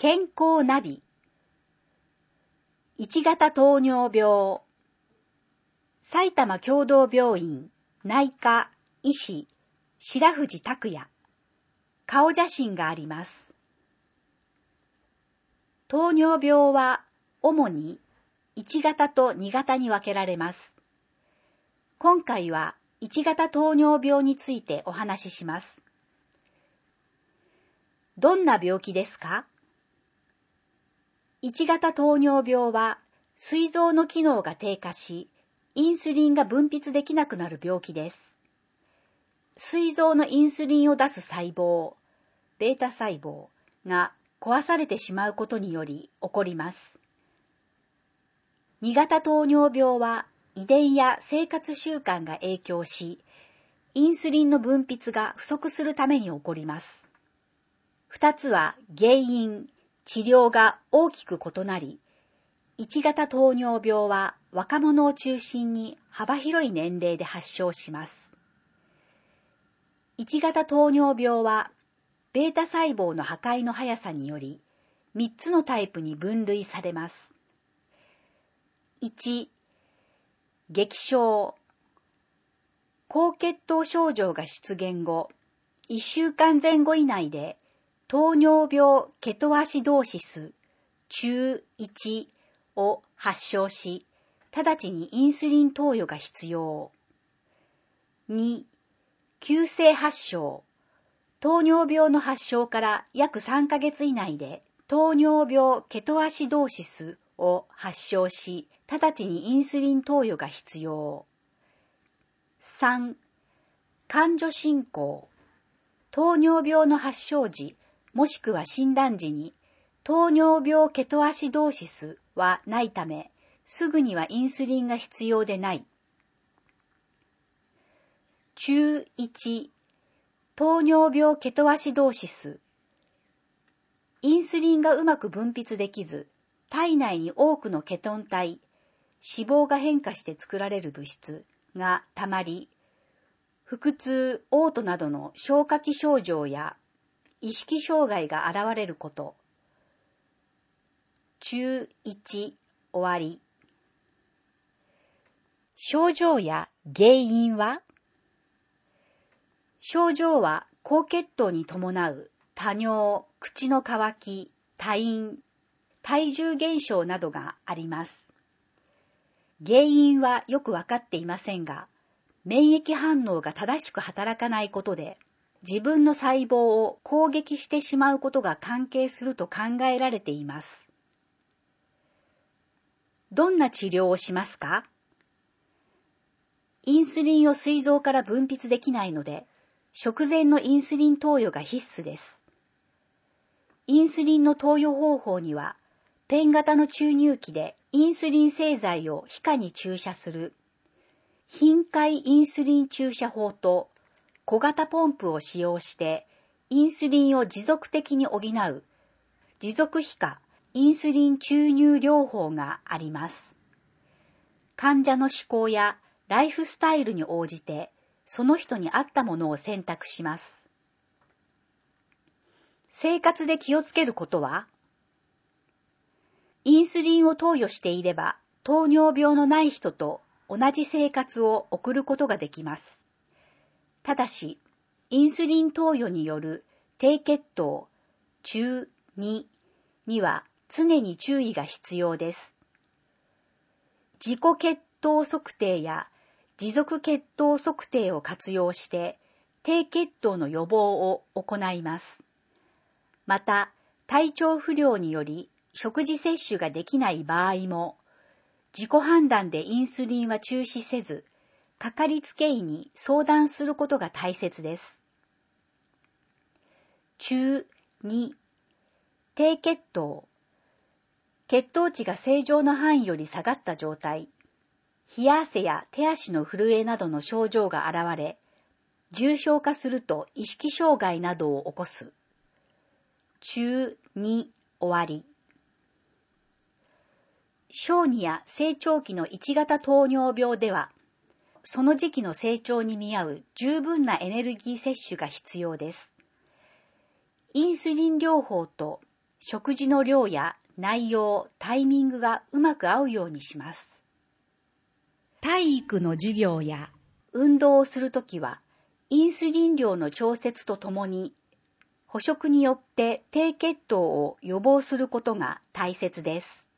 健康ナビ。1型糖尿病。埼玉協同病院内科医師白藤拓也。顔写真があります。糖尿病は主に1型と2型に分けられます。今回は1型糖尿病についてお話しします。どんな病気ですか？1型糖尿病は膵臓の機能が低下し、インスリンが分泌できなくなる病気です。膵臓のインスリンを出す細胞、ベータ細胞が壊されてしまうことにより起こります。2型糖尿病は遺伝や生活習慣が影響し、インスリンの分泌が不足するために起こります。2つは原因、治療が大きく異なり、1型糖尿病は若者を中心に幅広い年齢で発症します。1型糖尿病は、ベータ細胞の破壊の速さにより、3つのタイプに分類されます。1、激症。高血糖症状が出現後、1週間前後以内で、糖尿病ケトアシドーシス中1を発症し、直ちにインスリン投与が必要。2、急性発症。糖尿病の発症から約3ヶ月以内で、糖尿病ケトアシドーシスを発症し、直ちにインスリン投与が必要。3、感除進行。糖尿病の発症時、もしくは診断時に、糖尿病ケトアシドーシスはないため、すぐにはインスリンが必要でない。中1、糖尿病ケトアシドーシス。インスリンがうまく分泌できず、体内に多くのケトン体、脂肪が変化して作られる物質がたまり、腹痛、嘔吐などの消化器症状や意識障害が現れること。中1、終わり。症状や原因は？症状は高血糖に伴う多尿、口の渇き、多飲、体重減少などがあります。原因はよくわかっていませんが、免疫反応が正しく働かないことで、自分の細胞を攻撃してしまうことが関係すると考えられています。どんな治療をしますか？インスリンを膵臓から分泌できないので、食前のインスリン投与が必須です。インスリンの投与方法には、ペン型の注入器でインスリン製剤を皮下に注射する、頻回インスリン注射法と小型ポンプを使用してインスリンを持続的に補う持続皮下インスリン注入療法があります。患者の嗜好やライフスタイルに応じてその人に合ったものを選択します。生活で気をつけることは？インスリンを投与していれば糖尿病のない人と同じ生活を送ることができます。ただし、インスリン投与による低血糖中2には常に注意が必要です。自己血糖測定や持続血糖測定を活用して低血糖の予防を行います。また、体調不良により食事摂取ができない場合も、自己判断でインスリンは中止せず、かかりつけ医に相談することが大切です。中2、低血糖。血糖値が正常の範囲より下がった状態。冷や汗や手足の震えなどの症状が現れ、重症化すると意識障害などを起こす。中2、終わり。小児や成長期の1型糖尿病では、その時期の成長に見合う十分なエネルギー摂取が必要です。インスリン療法と食事の量や内容、タイミングがうまく合うようにします。体育の授業や運動をするときは、インスリン量の調節とともに、捕食によって低血糖を予防することが大切です。